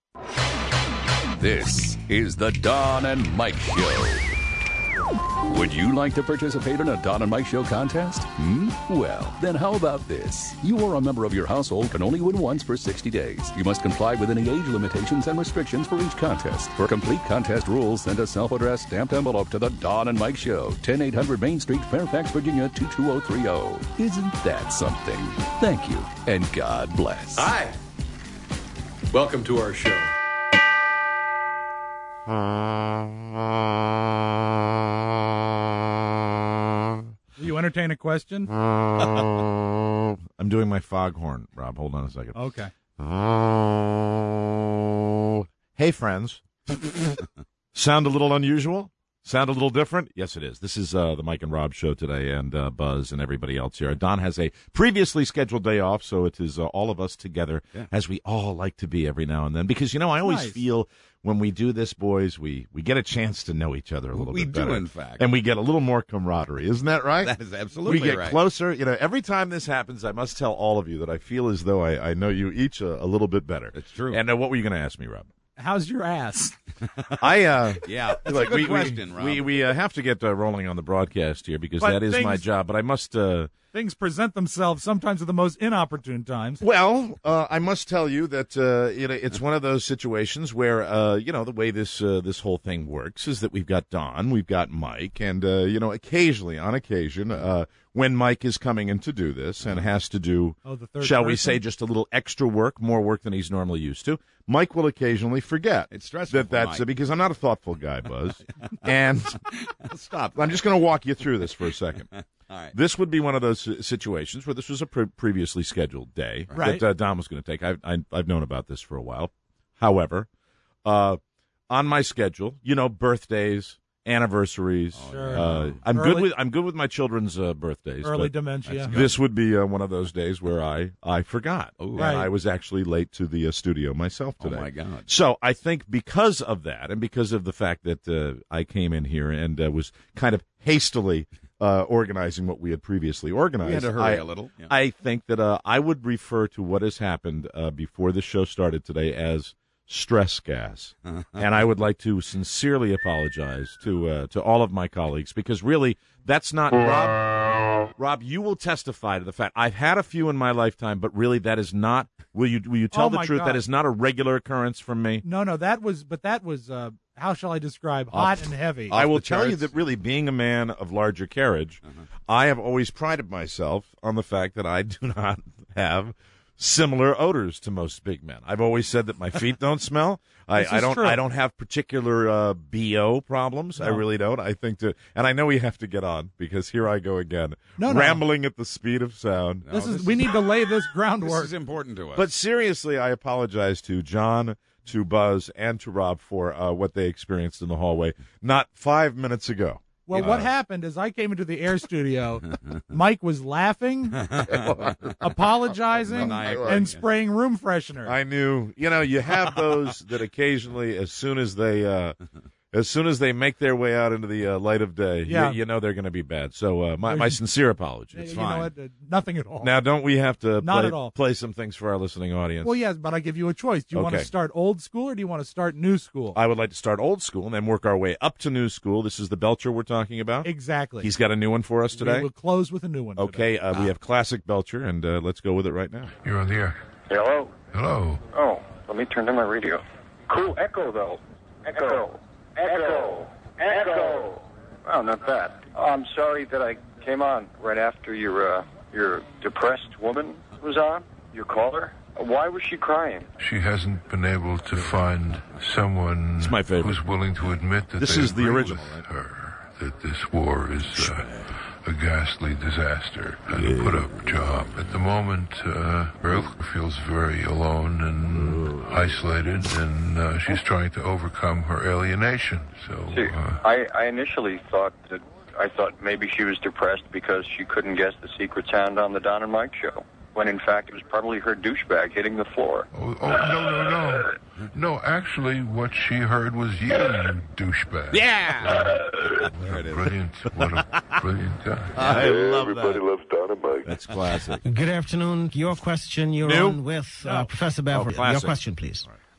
This is the Don and Mike Show. Would you like to participate in a Don and Mike Show contest? Well, then how about this? You or a member of your household can only win once for 60 days. You must comply with any age limitations and restrictions for each contest. For complete contest rules, send a self-addressed stamped envelope to the Don and Mike Show, 10800 Main Street, Fairfax, Virginia, 22030. Isn't that something? Thank you, and God bless. Hi. Welcome to our show. Will you entertain a question? I'm doing my foghorn, Rob. Hold on a second. Okay. Hey, friends. Sound a little unusual? Sound a little different? Yes, it is. This is the Mike and Rob show today, and Buzz and everybody else here. Don has a previously scheduled day off, so it is all of us together, as we all like to be every now and then. Because, you know, I always feel when we do this, boys, we get a chance to know each other a little bit better. We do, in fact. And we get a little more camaraderie. Isn't that right? That is absolutely right. We get closer. You know, every time this happens, I must tell all of you that I feel as though I know you each a little bit better. It's true. And what were you going to ask me, Rob? How's your ass? Yeah, that's a good question, Rob. We have to get rolling on the broadcast here because that is my job. But I must. Things present themselves sometimes at the most inopportune times. Well, I must tell you that it's one of those situations where the way this whole thing works is that we've got Don, we've got Mike, and occasionally, on occasion, when Mike is coming in to do this and has to do, shall we say, just a little extra work, more work than he's normally used to, Mike will occasionally forget. It's stressful. That's because I'm not a thoughtful guy, Buzz. And stop. I'm just going to walk you through this for a second. All right. This would be one of those situations where this was a previously scheduled day that Don was going to take. I've known about this for a while. However, on my schedule, birthdays, anniversaries. Sure. I'm good with my children's birthdays. Early dementia. This would be one of those days where I forgot. Ooh. And I was actually late to the studio myself today. Oh my God! So I think because of that, and because of the fact that I came in here and was kind of hastily organizing what we had previously organized, we had to hurry a little. Yeah. I think that I would refer to what has happened before the show started today as stress gas. And I would like to sincerely apologize to all of my colleagues because really that's not Rob, you will testify to the fact I've had a few in my lifetime, but really that is not, will you tell the truth? God. That is not a regular occurrence from me. No, that was how shall I describe, hot and heavy. I will tell you that really being a man of larger carriage, I have always prided myself on the fact that I do not have similar odors to most big men. I've always said that my feet don't smell. I don't have particular BO problems. No. I really don't. I think and I know we have to get on because here I go again, rambling at the speed of sound. We need to lay this groundwork. This is important to us. But seriously, I apologize to John, to Buzz, and to Rob for what they experienced in the hallway not 5 minutes ago. Well, what happened is I came into the air studio, Mike was laughing, apologizing, and spraying room freshener. I knew. You have those that occasionally, as soon as they make their way out into the light of day, you know they're going to be bad. So my sincere apologies. It's fine. Know what? Nothing at all. Now, don't we have to play some things for our listening audience? Well, yes, but I give you a choice. Do you want to start old school or do you want to start new school? I would like to start old school and then work our way up to new school. This is the Belcher we're talking about? Exactly. He's got a new one for us today? We will close with a new one Okay, we have classic Belcher, and let's go with it right now. You're on the air. Hello? Hello. Oh, let me turn down my radio. Cool echo, though. Echo. Oh, not bad. I'm sorry that I came on right after your depressed woman was on, your caller. Why was she crying? She hasn't been able to find someone who's willing to admit that this is the original, with her, that this war is a ghastly disaster and a put-up job. At the moment, Earth feels very alone and isolated, and she's trying to overcome her alienation. So, I initially thought maybe she was depressed because she couldn't guess the secret sound on the Don and Mike show, when in fact it was probably her douchebag hitting the floor. No. No, actually, what she heard was you douchebag. Yeah! Brilliant. What a brilliant guy. I love Everybody loves Don and Mike. That's classic. Good afternoon. Your question, you're on with Professor Beverly. Your question, please.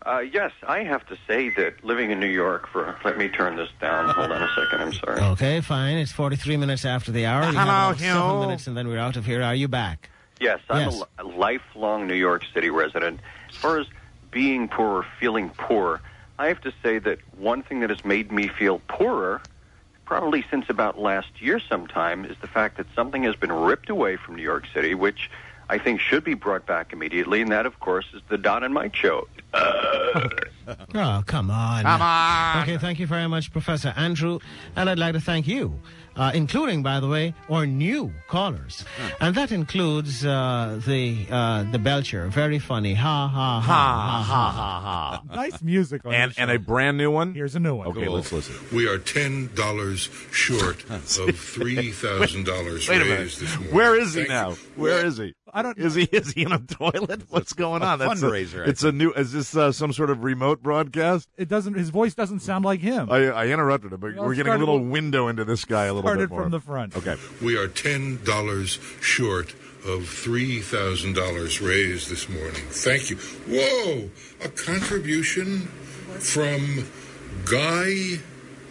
Yes, I have to say that living in New York let me turn this down. Hold on a second, I'm sorry. Okay, fine. It's 43 minutes after the hour. We have about 7 minutes and then we're out of here. Are you back? Yes, I'm Yes. a lifelong New York City resident. As far as being poor or feeling poor, I have to say that one thing that has made me feel poorer, probably since about last year sometime, is the fact that something has been ripped away from New York City, which I think should be brought back immediately, and that, of course, is the Don and Mike Show. Oh, come on. Come on. Okay, thank you very much, Professor Andrew. And I'd like to thank you, including, by the way, our new callers. And that includes the Belcher. Very funny. Ha, ha, ha, ha, ha, ha. Nice music on this And show. a brand new one? Here's a new one. Okay, let's listen. We are $10 short of $3,000 Wait a minute. raised this morning. Where is he Thank now? you. Where is he? I don't. Is he in a toilet? What's going on? That's fundraiser, It's a new. Is this some sort of remote broadcast? It doesn't. His voice doesn't sound like him. I interrupted him, but Well, we're getting a started little with- window into this guy a little Started bit more. from the front. Okay. We are $10 short of $3,000 raised this morning. Thank you. Whoa! A contribution from Guy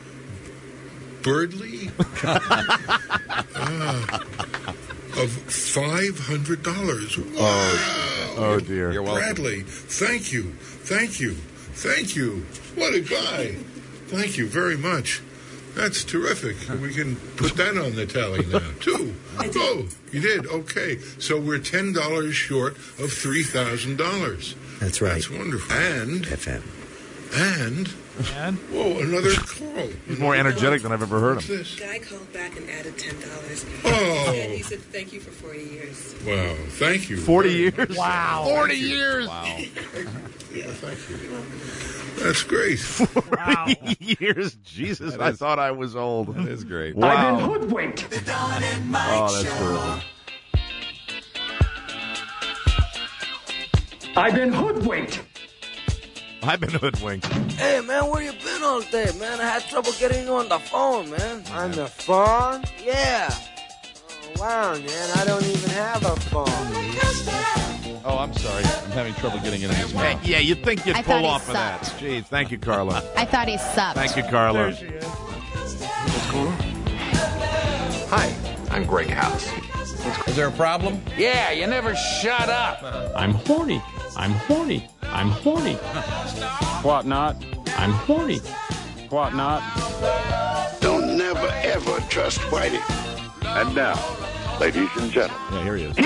Birdley of $500. Wow! Oh dear. You're welcome. Bradley, thank you. What a guy. Thank you very much. That's terrific. We can put that on the tally now, too. Oh, you did? Okay. So we're $10 short of $3,000. That's right. That's wonderful. And, FM. And whoa, another call. He's more energetic than I've ever heard What's him. this? Guy called back and added $10. Oh. And he said, thank you for 40 years. Wow. Thank you. 40 years? wow. 40 years? Wow. Thank you. That's great. 40 years? Jesus, I thought I was old. That is great. Wow. I've been hoodwinked. Oh, that's terrific. I've been hoodwinked. I've been hoodwinked. Hey, man, where you been all day, man? I had trouble getting you on the phone, man. On the phone? Yeah. Oh, wow, man, I don't even have a phone. Oh, I'm sorry. I'm having trouble getting into his mouth. Yeah, you'd think you'd I pull thought he off of that. sucked. Gee, thank you, Carla. I thought he sucked. Thank you, Carla. There she is. Hi, I'm Greg House. Is there a problem? Yeah, you never shut up. I'm horny. I'm horny. I'm horny. What not? I'm horny. What not? Don't never ever trust Whitey. And now, ladies and gentlemen. Yeah, here he is.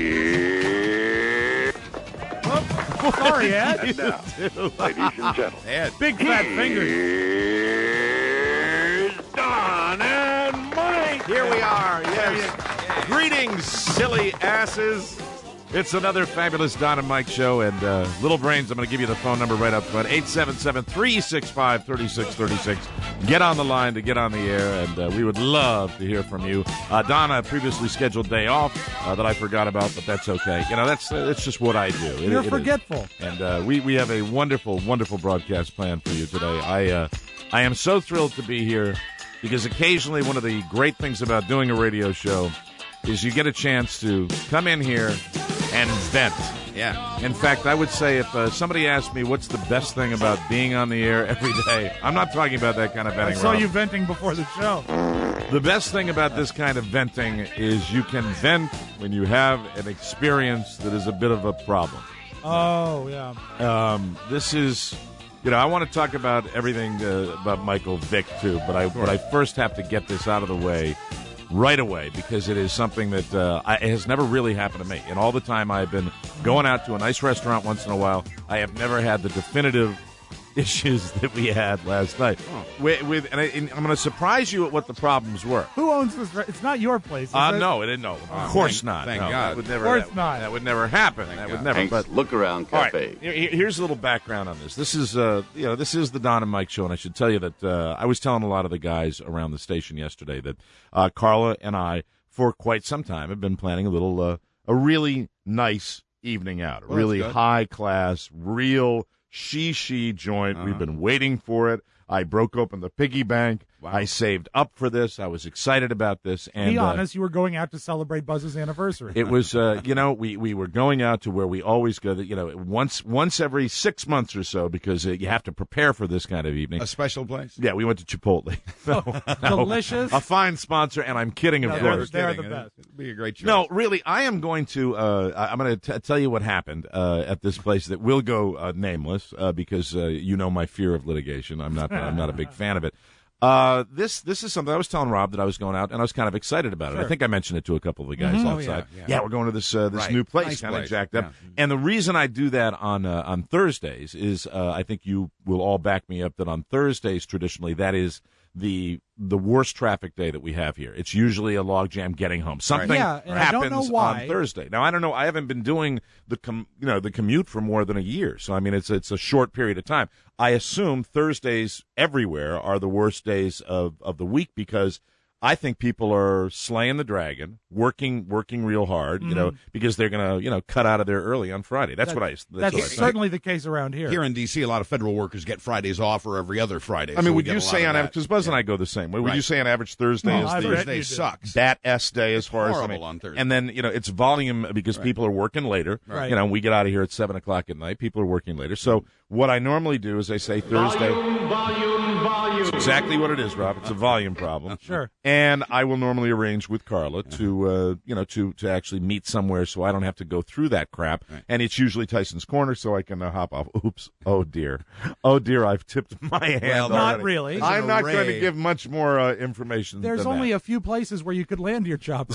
Sorry, Ed. And now, ladies and gentlemen. Ed. Big fat fingers. Here's Don and Mike. Here we are. Yes. Greetings, silly asses. It's another fabulous Don and Mike show. And Little Brains, I'm going to give you the phone number right up front. 877-365-3636. Get on the line to get on the air, and we would love to hear from you. Donna, a previously scheduled day off that I forgot about, but that's okay. You know, that's just what I do. You're It is. forgetful. And we have a wonderful, wonderful broadcast planned for you today. I am so thrilled to be here because occasionally one of the great things about doing a radio show is you get a chance to come in here and vent. Yeah. In fact, I would say if somebody asked me what's the best thing about being on the air every day, I'm not talking about that kind of I venting. saw Rob. you venting before the show. The best thing about this kind of venting is you can vent when you have an experience that is a bit of a problem. Oh, yeah. This is, I want to talk about everything about Michael Vick too, but I first have to get this out of the way right away because it is something that it has never really happened to me. In all the time I've been going out to a nice restaurant once in a while, I have never had the definitive issues that we had last night. And I'm going to surprise you at what the problems were. Who owns this? It's not your place. Is it? No, it didn't. No, of course not. Thank No, God. That would never, Of course not. That would never happen. That would never. But Look Around all Cafe. right, here's a little background on this. This is, this is the Don and Mike show, and I should tell you that I was telling a lot of the guys around the station yesterday that Carla and I, for quite some time, have been planning a really nice evening out, a really high class, real she joint. We've been waiting for it. I broke open the piggy bank. I saved up for this. I was excited about this. And be honest, you were going out to celebrate Buzz's anniversary. It was, we were going out to where we always go. Once every 6 months or so, because you have to prepare for this kind of evening. A special place? Yeah, we went to Chipotle. Delicious. A fine sponsor, and I'm kidding, of course. They're the best. It'd be a great choice. No, really, I am going to. I'm going to tell you what happened at this place that will go nameless because you know my fear of litigation. I'm not a big fan of it. This is something I was telling Rob that I was going out, and I was kind of excited about it. I think I mentioned it to a couple of the guys outside. Yeah, we're going to this new place, nice kind of place. jacked up. Yeah. And the reason I do that on Thursdays is I think you will all back me up that on Thursdays traditionally that is the worst traffic day that we have here. It's usually a logjam getting home. Something happens on Thursday. Now I don't know. I haven't been doing the commute for more than a year, so I mean it's a short period of time. I assume Thursdays everywhere are the worst days of the week because I think people are slaying the dragon, working real hard, because they're going to, cut out of there early on Friday. That's what I certainly the case around here. Here in D.C., a lot of federal workers get Fridays off or every other Friday. I mean, would you say on average, because Buzz and I go the same way, would you say on average Thursday is Thursday sucks. That S day as far as on Thursday. And then, it's volume because people are working later. Right. We get out of here at 7 o'clock at night. People are working later. So what I normally do is I say Thursday. Volume. It's exactly what it is, Rob. It's a volume problem. Sure. And I will normally arrange with Carla to actually meet somewhere so I don't have to go through that crap. Right. And it's usually Tyson's Corner so I can hop off. Oops. Oh, dear. I've tipped my hand Well, already. not really. I'm not going to give much more information There's than only that. a few places where you could land your chopper.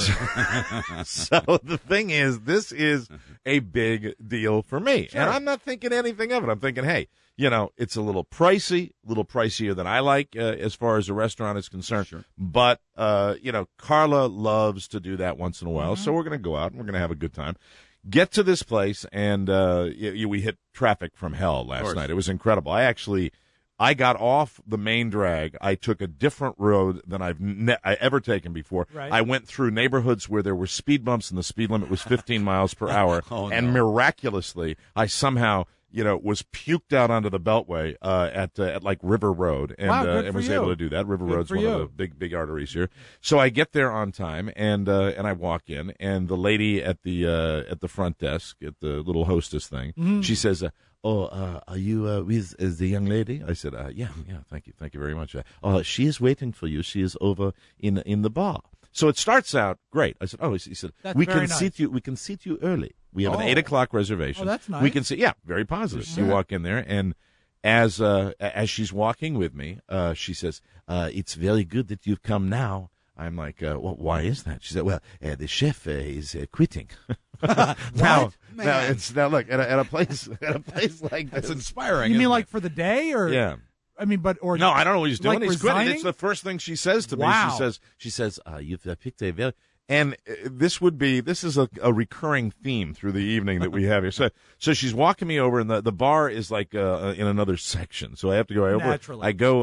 So the thing is, this is a big deal for me. Sure. And I'm not thinking anything of it. I'm thinking, hey, it's a little pricier than I like as far as a restaurant is concerned. Sure. But, Carla loves to do that once in a while. So we're going to go out and we're going to have a good time. Get to this place, and we hit traffic from hell last night. It was incredible. I got off the main drag. I took a different road than I've ever taken before. Right. I went through neighborhoods where there were speed bumps and the speed limit was 15 miles per hour. And miraculously, I somehow, was puked out onto the Beltway at like River Road and was able to do that. River Road's one of the big arteries here. So I get there on time and I walk in, and the lady at the front desk at the little hostess thing, she says, are you with the young lady? I said, yeah, thank you very much. She is waiting for you. She is over in the bar. So it starts out great. I said, he said, we can seat you early. We have an 8 o'clock reservation. Oh, that's nice. We can see, very positive. You walk in there, and as she's walking with me, she says, it's very good that you've come now. I'm like, why is that? She said, well, the chef is quitting. Now look at a place like That's this. inspiring. You mean isn't like it? for the day, or Yeah. I mean, or No, I don't know what he's doing. like He's quitting. resigning? It's the first thing she says to me. Wow. She says, you've picked a very. And this is a recurring theme through the evening that we have here. So she's walking me over, and the bar is like in another section. So I have to go over. Naturally. I go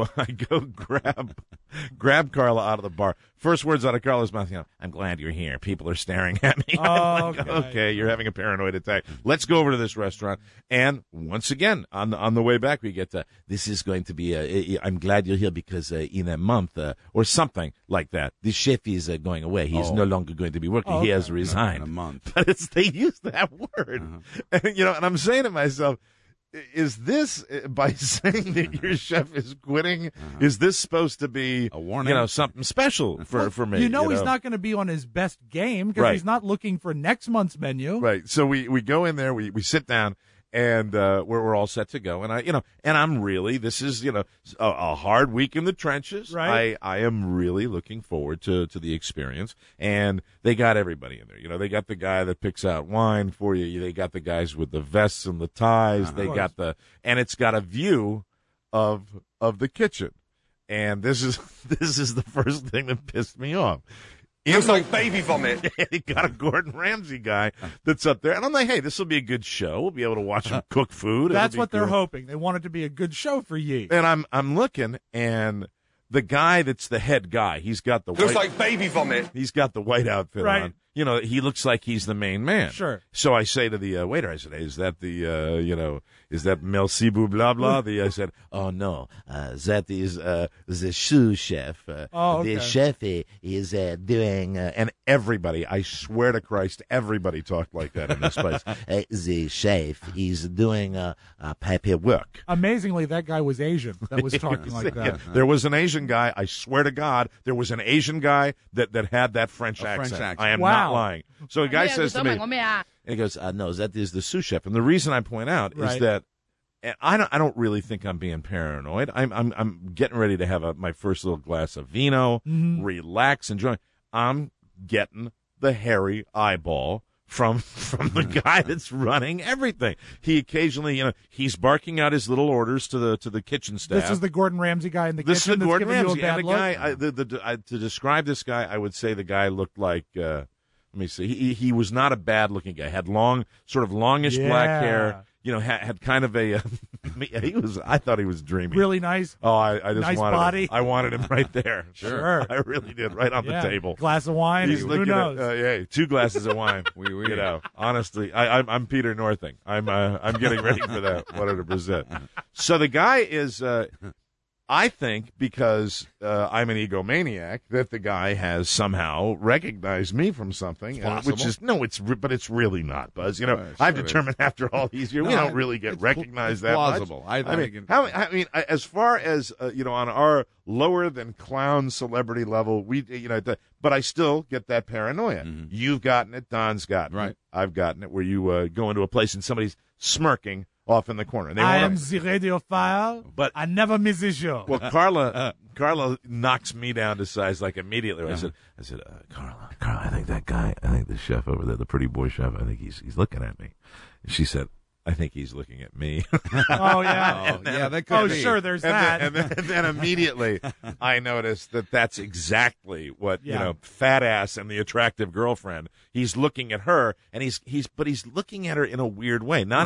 grab Carla out of the bar. First words out of Carla's mouth, I'm glad you're here. People are staring at me. I'm like, okay, you're having a paranoid attack. Let's go over to this restaurant. And once again, on the way back, we get this is going to be I'm glad you're here because in a month or something like that, the chef is going away. He is no longer going to be working. He has resigned. In a month. But they use that word. And, and I'm saying to myself, is this, by saying that your chef is quitting, is this supposed to be a warning? Something special for me? He's not going to be on his best game because he's not looking for next month's menu. Right. So we go in there, we sit down, and we're all set to go. And I'm really, this is a hard week in the trenches. Right. I am really looking forward to the experience. And they got everybody in there. They got the guy that picks out wine for you. They got the guys with the vests and the ties. They got and it's got a view of the kitchen. And this is the first thing that pissed me off. Looks like baby vomit. He got a Gordon Ramsay guy that's up there. And I'm like, hey, this will be a good show. We'll be able to watch him cook food. That's what they're hoping. They want it to be a good show for ye. And I'm looking, and the guy that's the head guy, he's got the Looks like baby vomit. He's got the white outfit on. he looks like he's the main man. Sure. So I say to the waiter, I said, "Hey, is that is that merci blah blah?" I said, "Oh no, that is the sous chef. Okay. The chef is doing." And everybody, I swear to Christ, everybody talked like that in this place. The chef is doing paperwork. Amazingly, that guy was Asian that was talking like that. Yeah, there was an Asian guy. I swear to God, there was an Asian guy that had that French accent. I am not lying. So a guy says to me, and he goes, "No, that is the sous chef." And the reason I point out is that I don't really think I'm being paranoid. I'm getting ready to have my first little glass of vino, relax, enjoy. I'm getting the hairy eyeball from the guy that's running everything. He occasionally, he's barking out his little orders to the kitchen staff. This is the Gordon Ramsay guy in the kitchen. This is the Gordon Ramsay, and the look? guy. To describe this guy, I would say the guy looked like. Let me see. He was not a bad looking guy. Had longish black hair. Had kind of a. I thought he was dreamy. Really nice. Oh, I just nice wanted body. him. I wanted him right there. Sure. I really did. Right on the table. Glass of wine. He's Who knows? At 2 glasses of wine. Honestly, I'm Peter Northing. I'm getting ready for that 100%. So the guy is. I think because I'm an egomaniac that the guy has somehow recognized me from something, which is but it's really not, Buzz. I've determined after all these years we don't really get recognized that plausible. much. I mean, as far as on our lower than clown celebrity level, but I still get that paranoia. Mm-hmm. You've gotten it, Don's gotten it, I've gotten it, where you go into a place and somebody's smirking off in the corner. I am the radiophile, but I never miss a show. Well, Carla knocks me down to size like immediately. I said, Carla, I think that guy, the chef over there, the pretty boy chef, I think he's looking at me. And she said, I think he's looking at me. Oh, yeah. That could be. Sure, there's that. And then immediately I noticed that's exactly what, fat ass and the attractive girlfriend, he's looking at her, and he's looking at her in a weird way. Not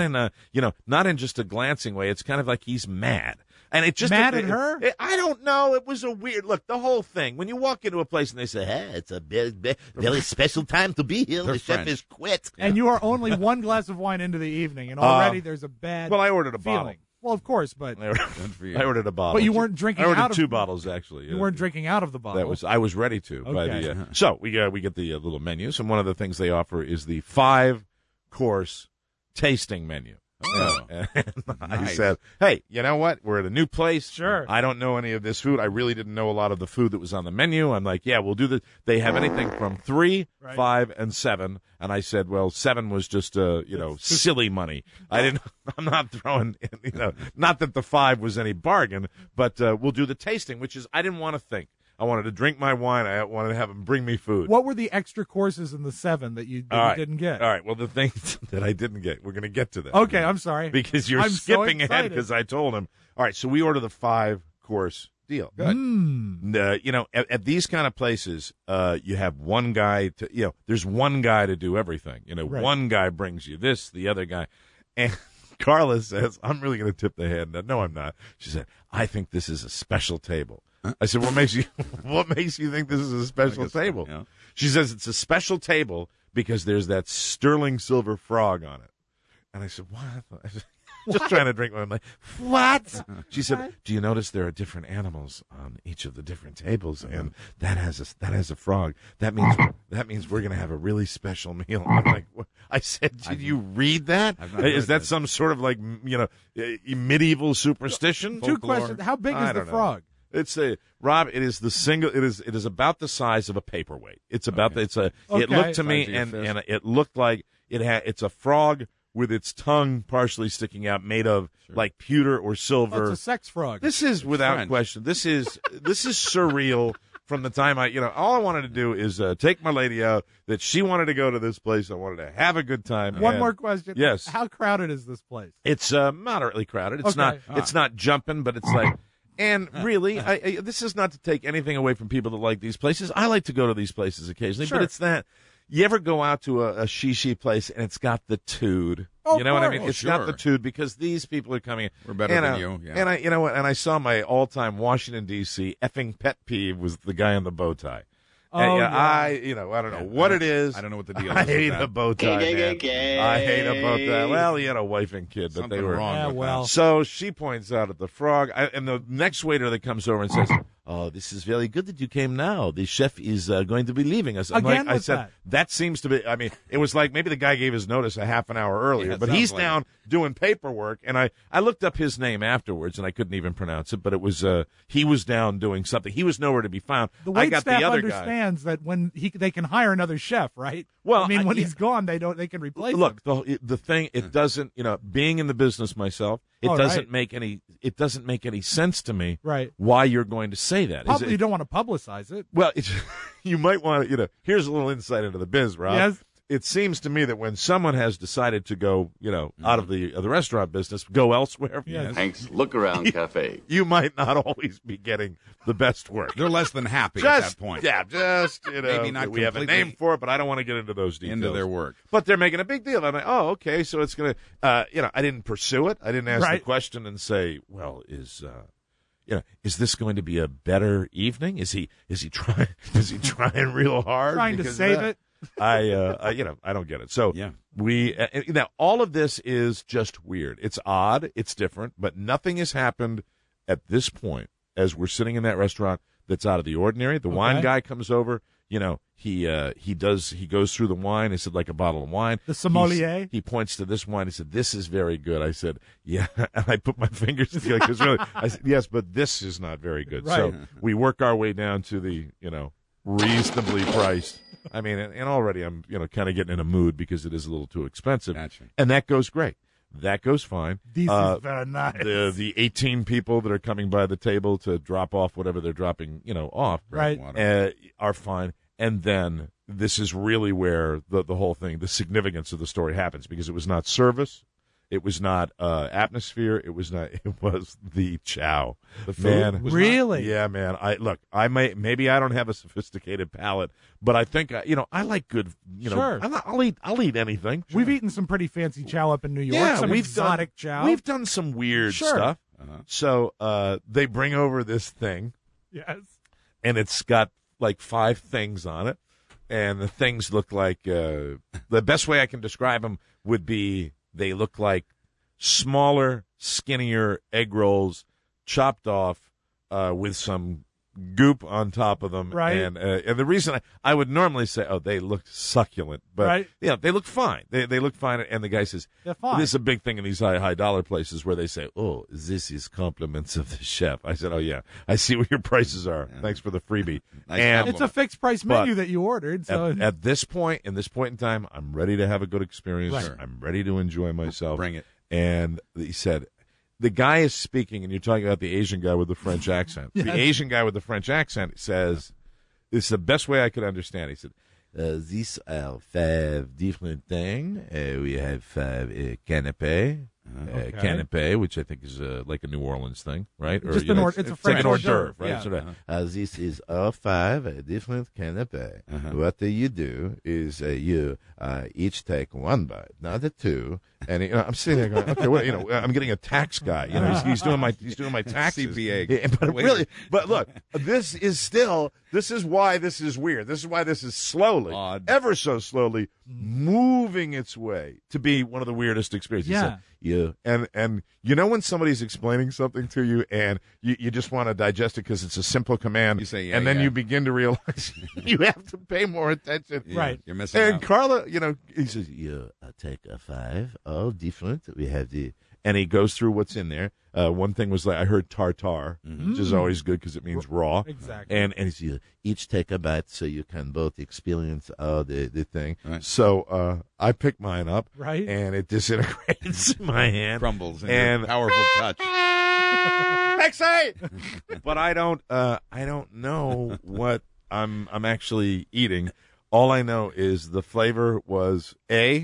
in just a glancing way. It's kind of like he's mad. And it just mad at her? I don't know. It was a weird look. The whole thing. When you walk into a place and they say, "Hey, it's a very special time to be here. The chef is quit," and you are only 1 glass of wine into the evening, and already there's a bad. Well, I ordered a feeling. bottle. Well, of course, but I ordered a bottle. But you weren't drinking. I ordered out of 2 bottles actually. You weren't drinking out of the bottle. I was ready to. Okay. So we get the little menus, and one of the things they offer is the 5-course tasting menu. And I said, "Hey, you know what? We're at a new place. Sure. I don't know any of this food. I really didn't know a lot of the food that was on the menu." I'm like, "Yeah, we'll do this." They have anything from 3, 5, and 7. And I said, "Well, 7 was just silly money. I'm not throwing, not that the 5 was any bargain, but we'll do the tasting, which is I didn't want to think. I wanted to drink my wine. I wanted to have them bring me food. What were the extra courses in the 7 that you didn't get? All right. Well, the things that I didn't get, we're going to get to that. Okay, I'm sorry. Because you're skipping ahead because I told him. All right, so we order the 5-course deal. Good. At these kind of places, you have one guy there's one guy to do everything. One guy brings you this, the other guy. And Carla says, "I'm really going to tip the hand." No, I'm not. She said, "I think this is a special table." I said, "What makes you think this is a special table?" Yeah. She says, "It's a special table because there's that sterling silver frog on it." And I said, "What?" I said, just trying to drink. I'm like, "What?" She said, "Do you notice there are different animals on each of the different tables, and that has a frog? That means we're going to have a really special meal." I'm like, what? I said, "Did you read that? Is that some sort of medieval superstition?" 2 questions. How big is the frog? It's Rob. It is It is about the size of a paperweight. It's about. It looked to me, and it looked like it's a frog with its tongue partially sticking out, made of like pewter or silver. It's a sex frog. This is without question. This is surreal. From the time all I wanted to do is take my lady out. That she wanted to go to this place. I wanted to have a good time. One more question. Yes. How crowded is this place? It's moderately crowded. It's not. It's not jumping, but it's like. And really, this is not to take anything away from people that like these places. I like to go to these places occasionally, but it's that. You ever go out to a shishi place and it's got the tude? You know what I mean? It's got the tude because these people are coming in. We're better than you. Yeah. And and I saw my all-time Washington, D.C. effing pet peeve was the guy in the bow tie. Oh, yeah. I don't know what it is. I don't know what the deal is. I hate with that. a bow tie, man. I hate a bow tie. Well, he had a wife and kid, but Something they were wrong with that. So she points out at the frog, and the next waiter that comes over and says, "Oh, this is very good that you came now. The chef is going to be leaving us." Again, I said, that seems to be. I mean, it was like maybe the guy gave his notice a half an hour earlier, Yeah, but sounds he's like down doing paperwork, and I looked up his name afterwards, and I couldn't even pronounce it, but it was he was down doing something. He was nowhere to be found. The I wait got staff the other understands that when they can hire another chef, right? Well, I mean, when yeah. he's gone, they can replace him. Look, the thing, it doesn't, being in the business myself, it doesn't make any sense to me. Right. Why you're going to say that? Probably you don't want to publicize it. Well, you might want to. Here's a little insight into the biz, Rob. Yes. It seems to me that when someone has decided to go, out of the restaurant business, go elsewhere. Yes. Hank's Look Around Cafe. You might not always be getting the best work. They're less than happy at that point. Yeah, Maybe not we have a completely name for it, but I don't want to get into those details. into their work. But they're making a big deal. I'm like, oh, okay, so it's going to, I didn't pursue it. I didn't ask the question and say, well, is this going to be a better evening? Is he trying real hard? Trying to because save it? I don't get it. So Yeah. now all of this is just weird. It's odd. It's different, but nothing has happened at this point as we're sitting in that restaurant that's out of the ordinary. The wine guy comes over. He goes through the wine. He said, like a bottle of wine. The sommelier? He points to this wine. He said, this is very good. I said, yeah. And I put my fingers together because really, I said, yes, but this is not very good. Right. So we work our way down to the, reasonably priced. I mean, and already I'm, kind of getting in a mood because it is a little too expensive. Gotcha. And that goes great. That goes fine. This is very nice. The 18 people that are coming by the table to drop off whatever they're dropping, off, Right. are fine. And then this is really where the whole thing, the significance of the story happens, because it was not service. It was not atmosphere. It was the chow. The food man, was really? Yeah, man. Maybe I don't have a sophisticated palate, but I think I like good. Sure. I'll eat anything. We've eaten some pretty fancy chow up in New York. Yeah, some we've exotic done, chow. We've done some weird Sure. stuff. So they bring over this thing, Yes. and it's got like 5 things on it, and the things look like the best way I can describe them would be they look like smaller, skinnier egg rolls chopped off with some goop on top of them. Right. And the reason I would normally say, oh, they look succulent, but Right. they look fine. They look fine. And the guy says, They're fine. this is a big thing in these high dollar places where they say, oh, this is compliments of the chef. I said, oh, yeah, I see what your prices are. Thanks for the freebie. Nice and It's a fixed price menu that you ordered. So at this point, in time, I'm ready to have a good experience. Right. I'm ready to enjoy myself. Bring it. And he said, the guy is speaking, and you're talking about the Asian guy with the French accent. Yes. The Asian guy with the French accent says, this is the best way I could understand. He said, these are 5 different things. We have 5 canapé. Canapé, which I think is like a New Orleans thing, right? Just it's a French like an hors hors d'oeuvre, right? yeah. So this is all 5 different canapé. What you do is you each take 1 bite, not the 2. And I'm sitting there going, okay, I'm getting a tax guy. He's doing my taxes. CPA. Yeah, but look, this is why this is weird. This is why this is slowly, Odd. ever so slowly, moving its way to be one of the weirdest experiences. Yeah. And when somebody's explaining something to you and you just want to digest it because it's a simple command, You say, yeah, and then yeah. you begin to realize you have to pay more attention. Yeah, Right. You're missing And out. Carla, he says, you take a 5, all different. We have and he goes through what's in there. One thing was like, I heard tartare, which is always good because it means raw. Exactly. And he says, each take a bite so you can both experience the thing. Right. So I pick mine up. Right. And it disintegrates in my hand. Crumbles in And your powerful touch. Pixie! But I don't know what I'm actually eating. All I know is the flavor was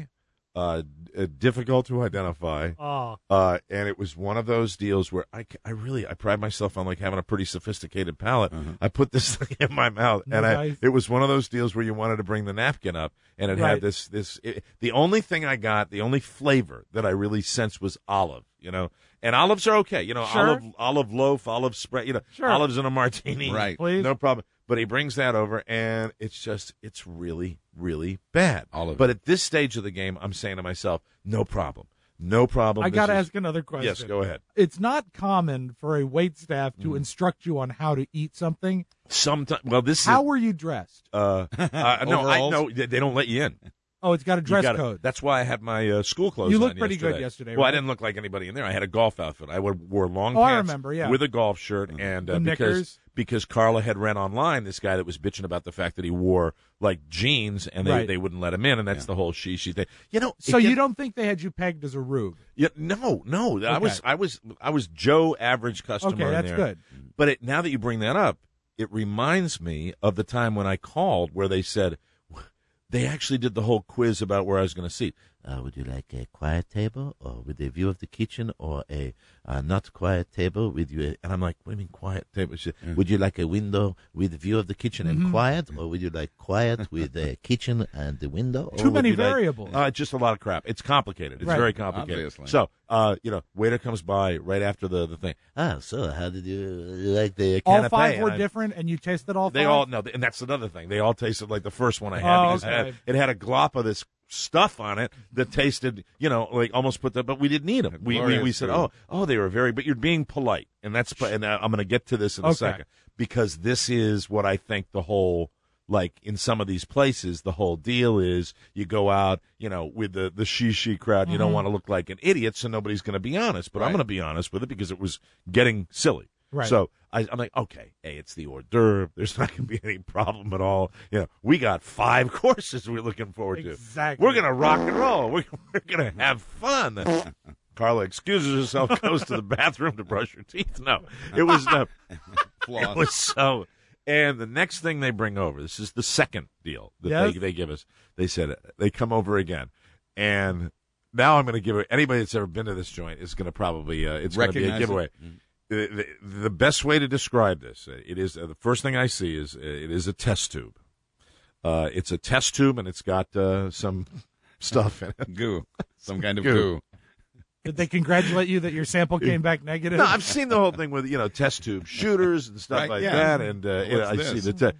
difficult to identify, and it was one of those deals where I pride myself on like having a pretty sophisticated palate. I put this thing in my mouth, and Nice. it was one of those deals where you wanted to bring the napkin up, and it had this. The only thing I got, the only flavor that I really sensed was olive. And olives are okay. Sure. Olive loaf, olive spread. Sure. Olives in a martini, Right. Please. No problem. But he brings that over, and it's really, really bad. But at this stage of the game, I'm saying to myself, no problem. No problem. I got to ask another question. Yes, go ahead. It's not common for a waitstaff to instruct you on how to eat something. Sometimes, well, How were you dressed? No, they don't let you in. Oh, it's got a dress code. That's why I had my school clothes on You looked pretty good yesterday, Well, right? I didn't look like anybody in there. I had a golf outfit. I wore long Oh, pants I remember, yeah. with a golf shirt. And because Carla had read online this guy that was bitching about the fact that he wore, like, jeans, and they wouldn't let him in, and that's the whole she thing. You know, so you don't think they had you pegged as a rube? Yeah, no. Okay. I was Joe average customer Okay, in that's there. good. But now that you bring that up, it reminds me of the time when I called where they said they actually did the whole quiz about where I was going to sit. Would you like a quiet table or with a view of the kitchen, or a not quiet table with you? And I'm like, what do you mean quiet table? She said, would you like a window with a view of the kitchen and quiet, or would you like quiet with a kitchen and the window? Too many variables. Just a lot of crap. It's complicated. It's very complicated. Obviously. So, waiter comes by right after the thing. So how did you like the all canapé? five were different, and you tasted all five? They all, no, and that's another thing. They all tasted like the first one I had. Because it had a glop of this stuff on it that tasted, like almost put that, but we didn't need them. We said, they were very, but you're being polite. And and I'm going to get to this in a second, because this is what I think the whole, like in some of these places, the whole deal is you go out, with the she crowd. You don't want to look like an idiot, so nobody's going to be honest, but I'm going to be honest with it because it was getting silly. Right. So I'm like, okay, hey, it's the hors d'oeuvre. There's not going to be any problem at all. We got 5 courses we're looking forward to. Exactly. We're going to rock and roll. We're going to have fun. Carla excuses herself, goes to the bathroom to brush her teeth. No, it was it was so. And the next thing they bring over, this is the second deal that they give us. They said they come over again, and now I'm going to give it. Anybody that's ever been to this joint is going to probably it's going to be a giveaway. The best way to describe this, it is the first thing I see is it is a test tube. It's a test tube, and it's got some stuff in it. Goo. Some kind of goo. Did they congratulate you that your sample came back negative? No, I've seen the whole thing with test tube shooters and stuff that, and I see the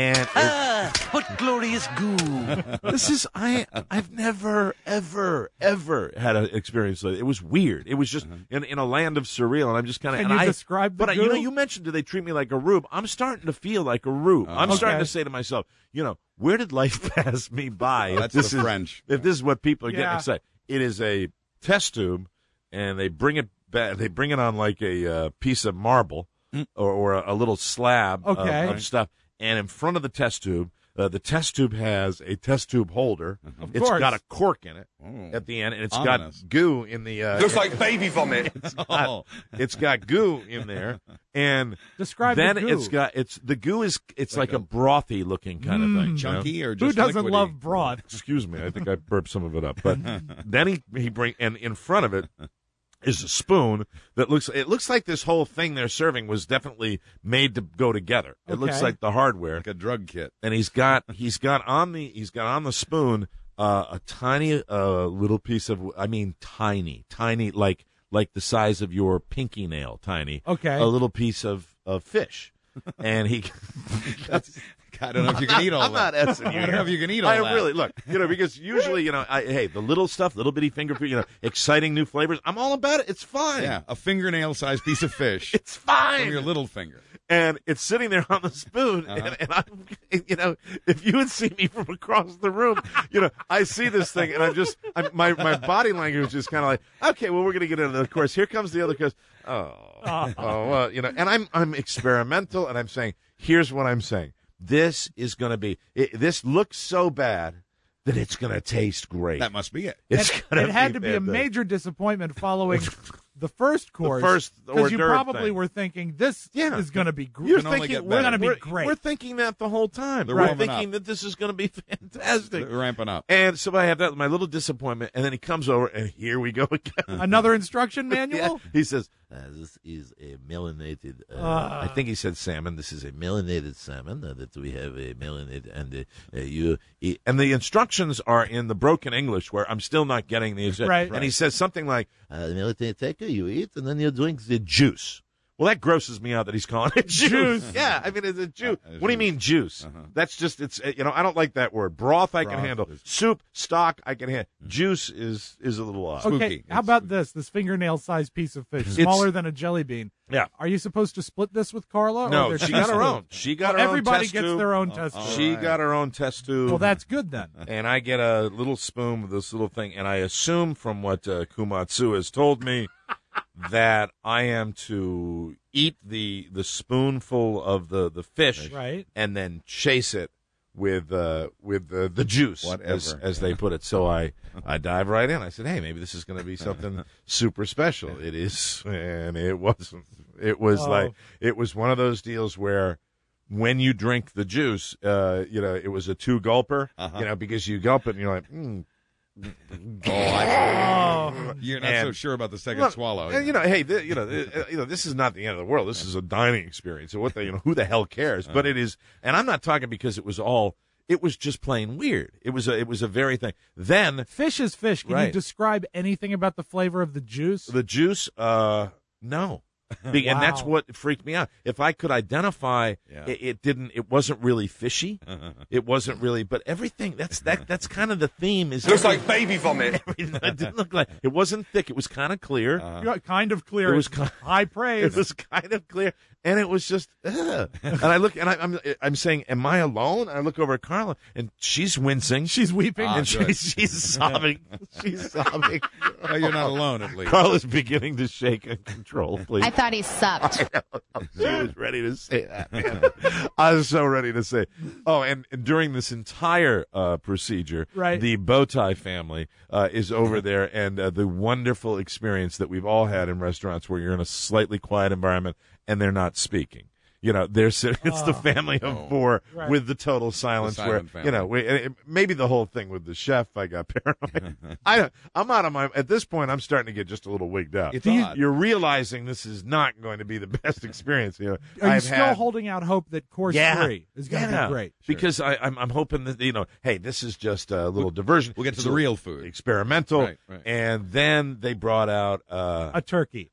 what glorious goo! This is I've never ever had an experience like it. It was weird. It was just in a land of surreal, and I'm just kind of. Can you describe the goo? You mentioned, do they treat me like a rube? I'm starting to feel like a rube. I'm starting to say to myself, where did life pass me by? That's the French. If this is what people are getting excited, it is a test tube, and they bring it back. They bring it on like a piece of marble or a little slab of stuff. And in front of the test tube has a test tube holder. It's got a cork in it at the end, and it's got goo in the. Looks like baby vomit. It's got goo in there, and describe then the goo. the goo is like a brothy looking kind of thing, chunky or just who doesn't liquidy? love broth? Excuse me, I think I burped some of it up, but then he bring and in front of it is a spoon that looks like this whole thing they're serving was definitely made to go together. It looks like the hardware, like a drug kit. And he's got on the spoon a tiny little piece of, I mean tiny like the size of your pinky nail, tiny. Okay. A little piece of fish, and he. I don't know if you can eat all that. I'm not S'ing you. I don't know if you can eat all that. I really look, because usually, the little stuff, little bitty finger food, exciting new flavors. I'm all about it. It's fine. Yeah, a fingernail-sized piece of fish. It's fine from your little finger, and it's sitting there on the spoon. And I'm, if you would see me from across the room, I see this thing, and my body language is kind of like, okay, well, we're gonna get into the course. Here comes the other course. Well, and I'm experimental, and I'm saying, here's what I'm saying. This is going to be. This looks so bad that it's going to taste great. That must be it. It had to be a major disappointment following the first course. Because you probably were thinking this is going to be great. You're thinking we're going to be great. We're thinking that the whole time. We're thinking that this is going to be fantastic. They're ramping up. And so I have that my little disappointment, and then he comes over, and here we go again. Another instruction manual. Yeah. He says, "This is a melanated." I think he said salmon. This is a melanated salmon that we have a melanated, and and the instructions are in the broken English where I'm still not getting the exact. Right. And he says something like, "The melanated, you eat, and then you drink the juice." Well, that grosses me out that he's calling it juice. Yeah, I mean, it's a juice. What do you mean juice? That's just, it's, I don't like that word. Broth I can handle. Soup, stock I can handle. Juice is a little odd. Okay, how about this fingernail-sized piece of fish, smaller than a jelly bean? Yeah. Are you supposed to split this with Carla? No, or she got her own. She got her own everybody test gets tube. their own test tube. She got her own test tube. Well, that's good then. And I get a little spoon with this little thing, and I assume from what Kumatsu has told me that I am to eat the spoonful of the fish, right, and then chase it with the juice, as they put it. So I dive right in. I said, hey, maybe this is going to be something super special. It is, and it wasn't. It was it was one of those deals where when you drink the juice, it was a 2-gulper, because you gulp it and you're like, You're not so sure about the second swallow. And hey, this is not the end of the world. This is a dining experience. So who the hell cares? But it is, and I'm not talking because it was just plain weird. It was a very thing. Then fish is fish. Can you describe anything about the flavor of the juice? The juice, no. And that's what freaked me out. If I could identify, it wasn't really fishy. It wasn't really, but everything, that's kind of the theme. Looks like baby vomit. It didn't look like, it wasn't thick. It was kind of clear. Kind of clear. It was high praise. It was kind of clear. And it was just, and I look, and I'm saying, am I alone? I look over at Carla, and she's wincing. She's weeping. And she's sobbing. She's sobbing. No, you're not alone, at least. Carla's beginning to shake uncontrollably. I thought he sucked. She was ready to say that, man. I was so ready to say. Oh, and during this entire procedure, the Bowtie family is over there, and the wonderful experience that we've all had in restaurants where you're in a slightly quiet environment and they're not speaking. They're sitting. It's the family of four with the total silence. Maybe the whole thing with the chef. I got paranoid. I'm out of my. At this point, I'm starting to get just a little wigged out. You're realizing this is not going to be the best experience. Are you still holding out hope that course 3 is going to be great? Because I'm hoping that hey, this is just a little diversion. We'll get to the real food, experimental, right. And then they brought out a turkey.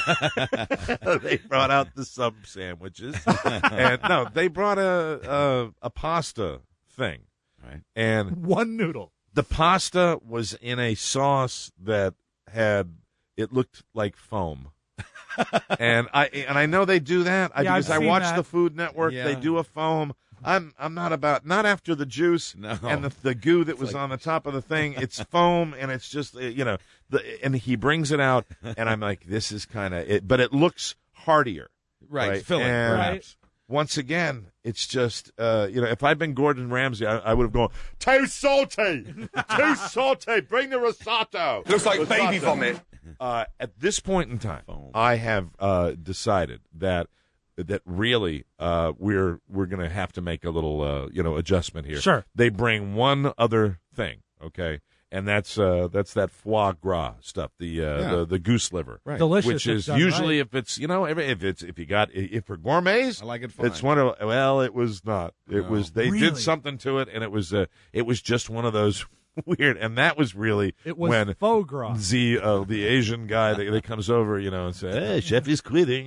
They brought out the sub sandwiches. And no, they brought a pasta thing, right? And one noodle. The pasta was in a sauce that it looked like foam, and I know they do that because I watch the Food Network. Yeah. They do a foam. I'm not after the juice and the goo that was on the top of the thing. It's foam, and it's just and he brings it out, and I'm like, this is kind of it, but it looks heartier. Right, filling, perhaps. Once again, it's just, if I'd been Gordon Ramsay, I would have gone, too salty, bring the risotto. Looks like baby vomit. At this point in time, I have decided that really we're going to have to make a little, adjustment here. Sure. They bring one other thing, okay? And that's that foie gras stuff, the goose liver, right. Delicious. Which is usually if it's if for gourmets, I like it fine. It's it was not. It was they did something to it, and it was just one of those weird. And that was really when faux gras. The Asian guy that comes over, and says, "Hey, chef is quitting.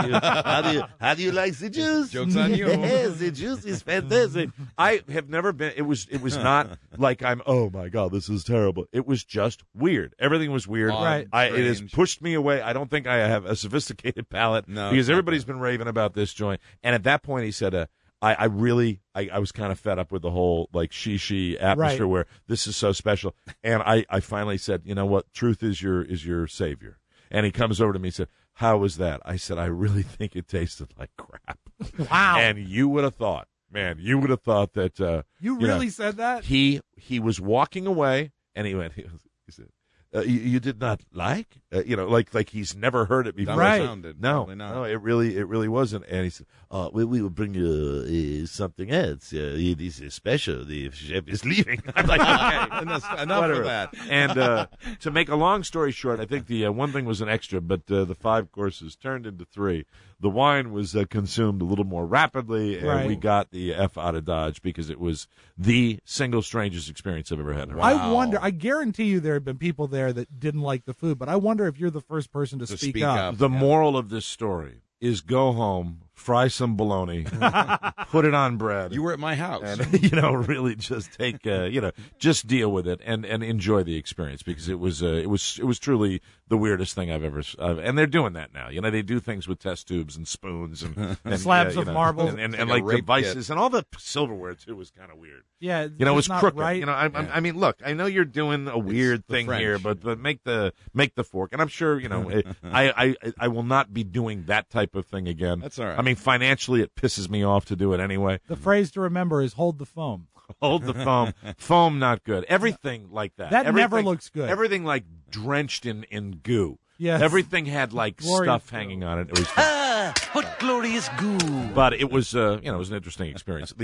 How do you like the juice? Jokes on you. Yes, the juice is fantastic." I have never been. It was not like I'm. Oh my God, this is terrible. It was just weird. Everything was weird. Right. It has pushed me away. I don't think I have a sophisticated palate because everybody's been raving about this joint. And at that point, he said, I was kind of fed up with the whole she atmosphere where this is so special. And I finally said, you know what? Truth is your savior. And he comes over to me and said, how was that? I said, I really think it tasted like crap. Wow. And you would have thought, man, that, you really said that? He was walking away and he said, you did not like, like he's never heard it before. Right. No, it really wasn't. And he said, we will bring you something else. This is special. The chef is leaving. I'm like, okay, enough of that. And to make a long story short, I think the one thing was an extra, but the 5 courses turned into 3. The wine was consumed a little more rapidly, and we got the F out of Dodge because it was the single strangest experience I've ever had. Wow. I guarantee you there have been people there that didn't like the food, but I wonder if you're the first person to speak up. The moral of this story is go home, fry some bologna, put it on bread. You were at my house. And, really just take, just deal with it and enjoy the experience, because it was truly the weirdest thing I've ever, and they're doing that now. They do things with test tubes and spoons and slabs of marble and like devices and all the silverware too was kind of weird. Yeah. It was crooked. Right. I mean, look, I know you're doing a weird thing French. here, but make the fork. And I'm sure, I will not be doing that type of thing again. That's all right. I mean, financially, it pisses me off to do it anyway. The phrase to remember is hold the foam. Hold the foam. Foam, not good. Everything like that. That never looks good. Everything like drenched in goo. Yes. Everything had like Glorious stuff goo. hanging on it. It was What glorious goo. But it was, it was an interesting experience.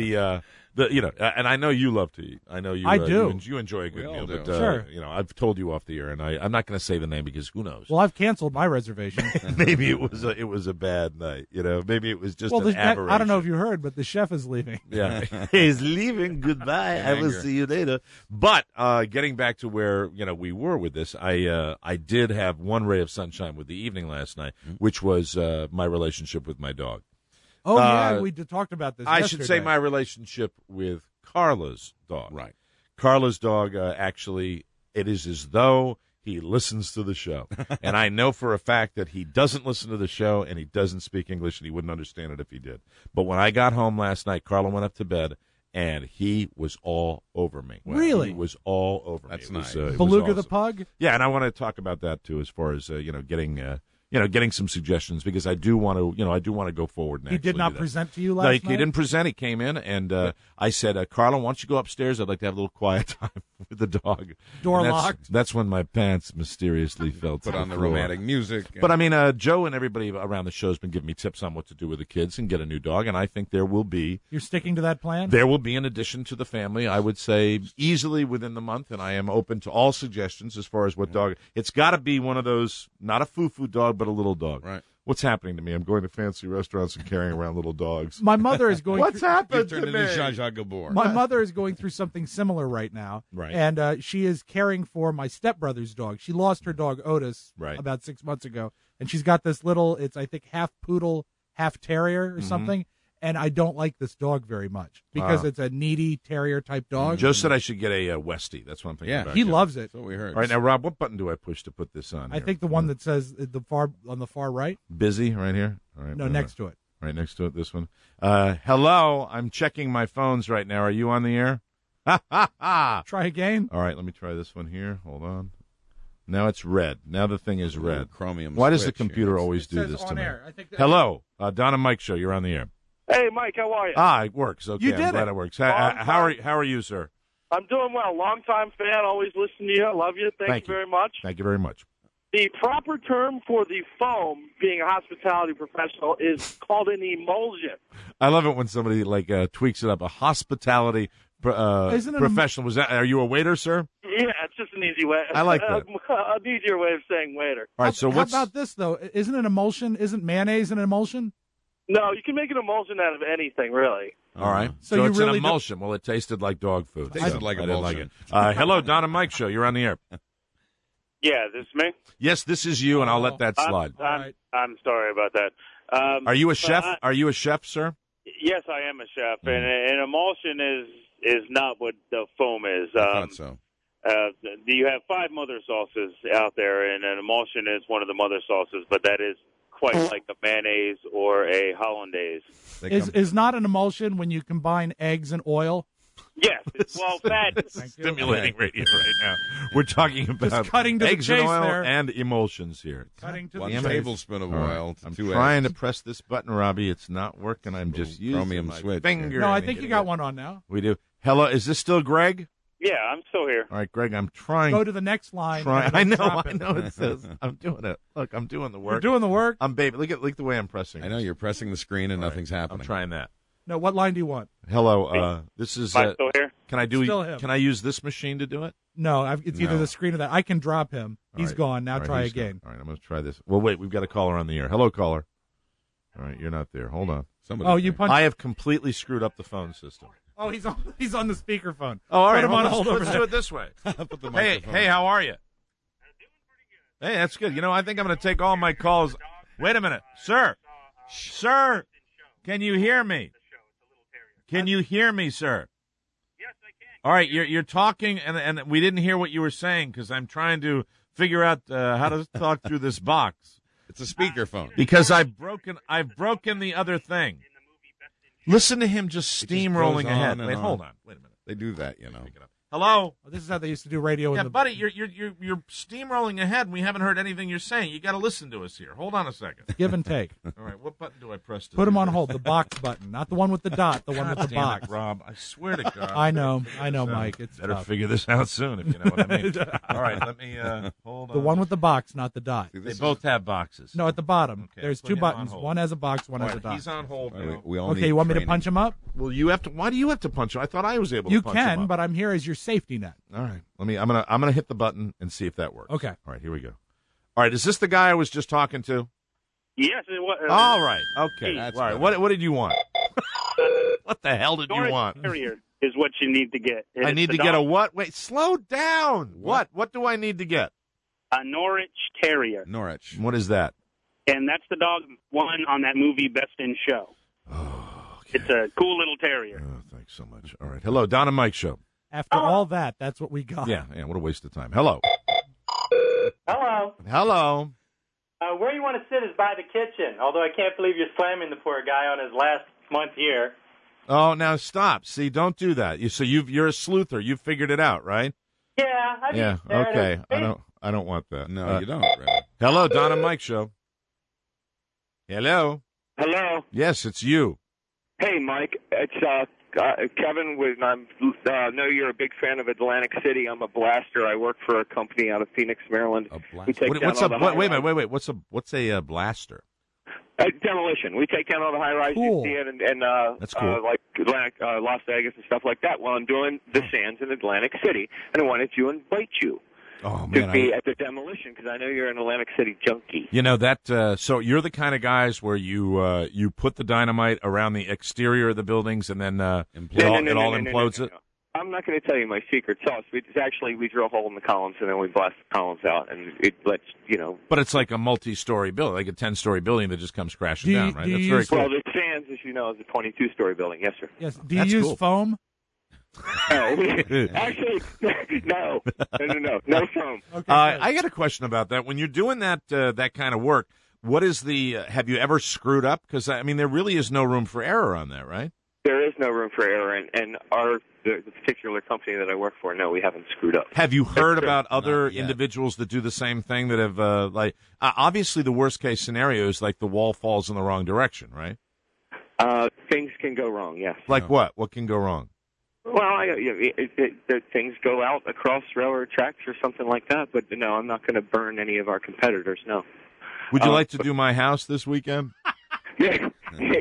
And I know you love to eat. I know you. I do. You enjoy a good We meal, all do. but Sure. I've told you off the air, and I'm not going to say the name because who knows? Well, I've canceled my reservation. Maybe it was a bad night. Maybe it was just an aberration. I don't know if you heard, but the chef is leaving. Yeah, he's leaving. Goodbye. I will see you later. But getting back to where we were with this, I did have one ray of sunshine with the evening last night, which was my relationship with my dog. Oh, yeah, we talked about this I yesterday. should say my relationship with Carla's dog. Right. Carla's dog, actually, it is as though he listens to the show. And I know for a fact that he doesn't listen to the show, and he doesn't speak English, and he wouldn't understand it if he did. But when I got home last night, Carla went up to bed, and he was all over me. Really? He was all over That's me. nice. It was Beluga the awesome. pug? Yeah, and I want to talk about that, too, as far as, getting some suggestions, because I do want to go forward and He did actually not do that. present to you No, last he night? didn't present. He came in, and I said, Carla, why don't you go upstairs? I'd like to have a little quiet time with the dog. Door And locked. That's when my pants mysteriously fell to Put on the floor. romantic music. But I mean, Joe and everybody around the show has been giving me tips on what to do with the kids and get a new dog, and I think there will be You're sticking to that plan? an addition to the family, I would say, easily within the month, and I am open to all suggestions as far as what dog. It's got to be one of those, not a foo-foo dog, but a little dog. Right. What's happening to me? I'm going to fancy restaurants and carrying around little dogs. My mother is going What's through, happened You've turned to me? into Jean-Jacques Gabor. My mother is going through something similar right now. Right. And she is caring for my stepbrother's dog. She lost her dog, Otis, Right. about 6 months ago. And she's got this little, it's, I think, half poodle, half terrier or something. And I don't like this dog very much because it's a needy terrier type dog. Joe said I should get a Westie. That's what I'm thinking Yeah. about. He loves it. That's what we heard. All right, now, Rob, what button do I push to put this on I here? think the one that says on the far right. Busy, right here? All right, No, next to it. Right next to it, this one. Hello, I'm checking my phones right now. Are you on the air? Ha, ha, ha. Try again. All right, let me try this one here. Hold on. Now it's red. Now the thing is red. Chromium Why does the switch computer here. always It do says this to on me? air. I think that- Hello, Don and Mike show. You're on the air. Hey, Mike, how are you? It works. Okay, You I'm did glad it. it works. Long How are you, sir? I'm doing well. Long-time fan. Always listen to you. I love you. Thank you very much. Thank you very much. The proper term for the foam, being a hospitality professional, is called an emulsion. I love it when somebody tweaks it up. A hospitality Isn't it professional. Was that? Are you a waiter, sir? Yeah, it's just an easy way. I like that. An easier way of saying waiter. All right. So How what's about this, though? Isn't an emulsion, isn't mayonnaise an emulsion? No, you can make an emulsion out of anything, really. all right? So So you it's really an emulsion. Well, it tasted like dog food. Tasted so like I didn't like emulsion. it. Hello, Don and Mike show. You're on the air. Yeah, this is me. Yes, this is you, and I'll let that slide. I'm sorry about that. Are you a chef? Are you a chef, sir? Yes, I am a chef, and an emulsion is not what the foam is. I thought so. You have 5 mother sauces out there, and an emulsion is one of the mother sauces, but that is quite like a mayonnaise or a hollandaise. Is not an emulsion when you combine eggs and oil? Yes, well, fat. Stimulating radio right now. We're talking about Just cutting to the eggs and chase oil there. and emulsions here. Cutting to 1 the chase. tablespoon of All right. oil. I'm 2 trying eggs. to press this button, Robbie. It's not working. I'm just using chromium my switch finger. here. No, I and think you getting got it. one on now. We do. Hello, is this still Greg? Yeah, I'm still here. All right, Greg, I'm trying. Go to the next line. and I then know. drop I it. know. It says I'm doing it. Look, I'm doing the work. You're doing the work. I'm baby. Look at the way I'm pressing. I know you're pressing the screen and nothing's happening. I'm trying that. No, what line do you want? Hello. This is. Am I still here? Can I do? Still him. Can I use this machine to do it? No, it's either No. the screen or that. I can drop him. All He's right. gone. Now All right, try he's again. gone. All right, I'm going to try this. Well, wait. We've got a caller on the air. Hello, caller. All right, you're not there. Hold on. Somebody Oh, you punched. I have completely screwed up the phone system. Oh, he's on the speakerphone. Oh, all right. Put him on Let's- hold over let's there. do it this way. Put the Hey, microphone. how are you? Hey, that's good. I think I'm going to take all my calls. Wait a minute, sir. Sir, can you hear me? Can you hear me, sir? Yes, I can. All right, you're talking, and we didn't hear what you were saying because I'm trying to figure out how to talk through this box. It's a speakerphone. Because I've broken the other thing. Listen to him just steamrolling ahead. Wait, hold on. Wait a minute. They do that, you know. Hello? Oh, this is how they used to do radio. Yeah, buddy, you're steamrolling ahead, and we haven't heard anything you're saying. You got to listen to us here. Hold on a second. Give and take. All right, what button do I press? Put him on hold. The box button, not the one with the dot. The one with the box. It, Rob, I swear to God. I know, Mike. It's better tough. figure this out soon, if you know what I mean. All right, let me hold on. The one with the box, not the dot. They both have boxes. No, at the bottom. Okay, There's put two him on buttons. hold. One has a box. One has a dot. He's on hold now. Okay, you want me to punch him up? Well, you have to. Why do you have to punch him? I thought I was able to punch him up. You can, but I'm here as your safety net. All right. I'm gonna hit the button and see if that works. Okay. All right, here we go. All right, is this the guy I was just talking to? Yes, it was. All right. Okay. That's All right. better. What did you want? What the hell did you Norwich want? Terrier is what you need to get. I need to get a what? Wait, slow down. What? What do I need to get? A Norwich Terrier. Norwich. What is that? And that's the dog won on that movie Best in Show. Oh, okay. It's a cool little terrier. Oh, thanks so much. All right. Hello, Don and Mike Show. After all that, that's what we got. Yeah, what a waste of time. Hello. Hello. Hello. Where you want to sit is by the kitchen, although I can't believe you're slamming the poor guy on his last month here. Oh, now stop. See, don't do that. You're a sleuther. You've figured it out, right? Yeah. Okay. I don't want that. No, you don't. Really. Hello, Don and Mike Show. Hello. Hello. Yes, it's you. Hey, Mike. It's Kevin. I know you're a big fan of Atlantic City. I'm a blaster. I work for a company out of Phoenix, Maryland. A blaster. What's a wait a minute. What's a blaster? Demolition. We take down all the high rises Cool. you see and That's cool. like Atlantic, Las Vegas and stuff like that. Well, I'm doing the sands in Atlantic City, and I wanted to invite you Oh to man, be at the demolition because I know you're an Atlantic City junkie. you know that. So you're the kind of guys where you put the dynamite around the exterior of the buildings and then it all implodes it. I'm not going to tell you my secret sauce. We drill a hole in the columns and then we blast the columns out, and it lets But it's like a multi-story building, like a 10-story building that just comes crashing Do you- down, right? do That's you very use- cool. Well, the sands, as you know, is a 22-story building. Yes, sir. Yes. Do you That's use cool. foam? No, actually, no foam. Okay. I got a question about that. When you're doing that kind of work, what is have you ever screwed up? Because I mean, there really is no room for error on that, right? There is no room for error, and the particular company that I work for, no, we haven't screwed up. Have you heard about other Not yet. individuals that do the same thing that have obviously the worst case scenario is like the wall falls in the wrong direction, right? Things can go wrong, yes. Like what? What can go wrong? Well, things go out across railroad tracks or something like that, but no, I'm not going to burn any of our competitors, no. Would you like to do my house this weekend? Yeah.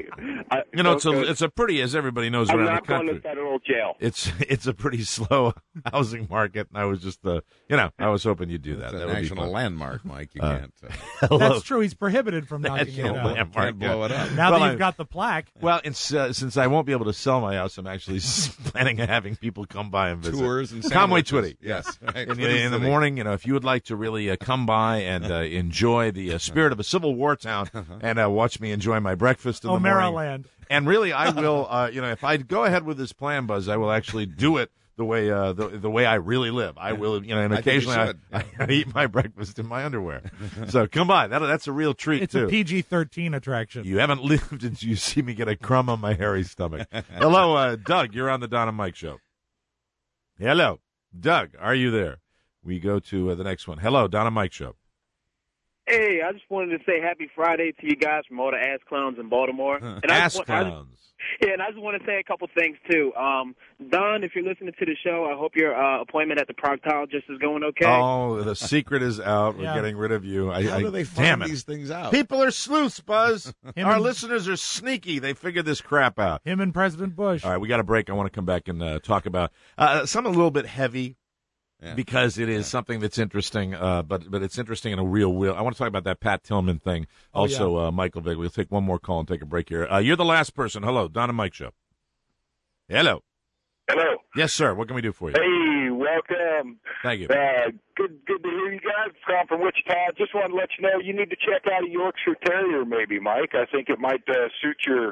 It's a pretty, as everybody knows I'm around not the country. going to federal jail. It's a pretty slow housing market, and I was just I was hoping you'd do that. It's That a would be national fun. landmark, Mike. You can't. Hello. That's true. He's prohibited from knocking it National down. landmark. Can't blow it up. Now Well, that you've got the plaque. Well, since I won't be able to sell my house, I'm actually planning on having people come by and visit. Tours and Conway sandwiches. Twitty. Yes. Right. In the morning, if you would like to really come by and enjoy the spirit of a Civil War town and watch me enjoy my breakfast in the morning. Maryland. And really, I will, if I go ahead with this plan, Buzz, I will actually do it the way the way I really live. I will, and occasionally I eat my breakfast in my underwear. So come by. That's a real treat, It's too. a PG-13 attraction. You haven't lived until you see me get a crumb on my hairy stomach. Hello, Doug. You're on the Don and Mike Show. Hello. Doug, are you there? We go to the next one. Hello, Don and Mike Show. Hey, I just wanted to say happy Friday to you guys from all the ass clowns in Baltimore. And Ass clowns. And I just want to say a couple things, too. Don, if you're listening to the show, I hope your appointment at the proctologist is going okay. Oh, the secret is out. We're Yeah. getting rid of you. How do they damn find it. these things out? People are sleuths, Buzz. Him Our and- listeners are sneaky. They figure this crap out. Him and President Bush. All right, we got a break. I want to come back and talk about something a little bit heavy. Yeah. Because it is something that's interesting, but it's interesting in a real way. I want to talk about that Pat Tillman thing. Oh, Also, Michael Vick. We'll take one more call and take a break here. You're the last person. Hello, Don and Mike Show. Hello. Hello. Yes, sir. What can we do for you? Hey, welcome. Thank you. Good to hear you guys. I'm from Wichita. Just wanted to let you know you need to check out a Yorkshire Terrier, maybe, Mike. I think it might suit your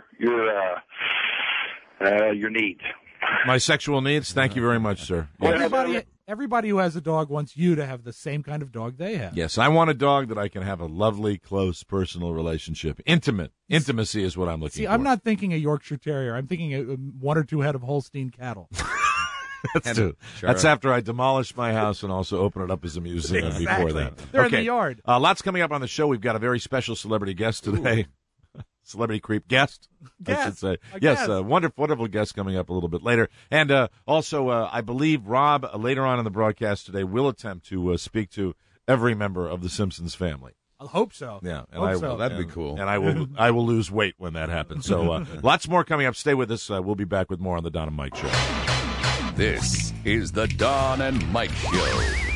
needs. My sexual needs? Thank you very much, sir. Well, everybody who has a dog wants you to have the same kind of dog they have. Yes, I want a dog that I can have a lovely, close, personal relationship. Intimacy is what I'm looking for. See, I'm not thinking a Yorkshire Terrier. I'm thinking 1 or 2 head of Holstein cattle. That's true. Sure. That's after I demolish my house and also open it up as a museum before that. They're in the yard. Lots coming up on the show. We've got a very special celebrity guest today. Celebrity creep guest, I should say. Yes, wonderful guest coming up a little bit later. And also, I believe Rob, later on in the broadcast today, will attempt to speak to every member of the Simpsons family. I hope so. Yeah, and that'd be cool. And I will lose weight when that happens. So lots more coming up. Stay with us. We'll be back with more on the Don and Mike Show. This is the Don and Mike Show.